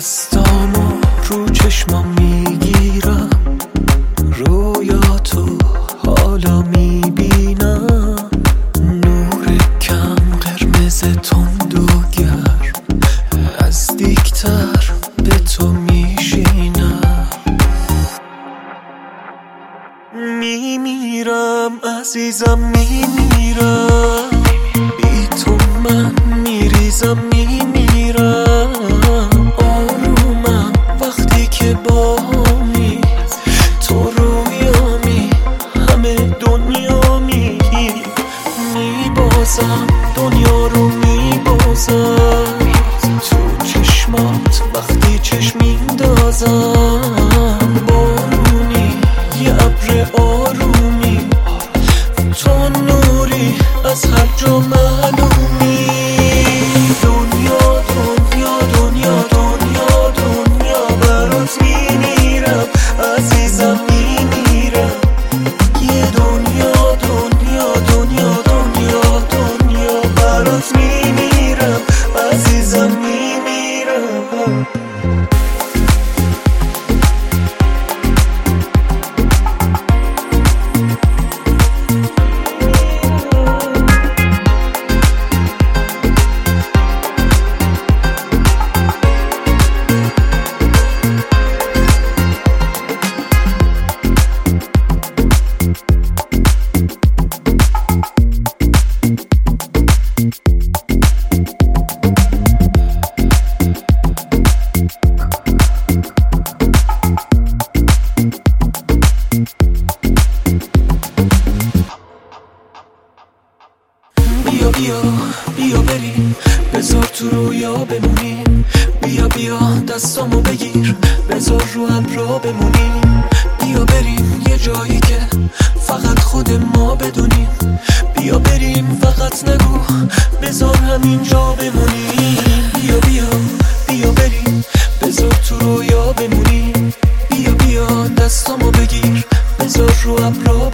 دستامو رو چشمام میگیرم، رویاتو حالا میبینم، نور کم قرمز تند و گرم، نزدیکتر به تو میشینم. میمیرم عزیزم میمیرم، بی تو من میریزم میمیرم. آرومم وقتی که باهامی، تو رویامی همه دنیامی. میبازم دنیا رو میبازم، تو چشمات وقتی چشم میندازم. بارونی یه ابر آرومی، تو نوری از هر جا معلومی. دنیا دنیا دنیا دنیا دنیا برات میمیرم عزیزم میمیرم. یه دنیا دنیا دنیا دنیا دنیا برات میمیرم عزیزم میمیرم. بیا بیا بیا بریم، بذار تو رویا بمونیم. بیا بیا دستامو بگیر، بذار رو ابرا بمونیم. بیا بریم یه جایی که فقط خود ما بدونیم. بیا بریم فقط نگو، بذار همینجا بمونیم. بیا بیا بیا بریم، بذار تو رویا بمونیم. بیا بیا دستامو بگیر، بذار رو ابرا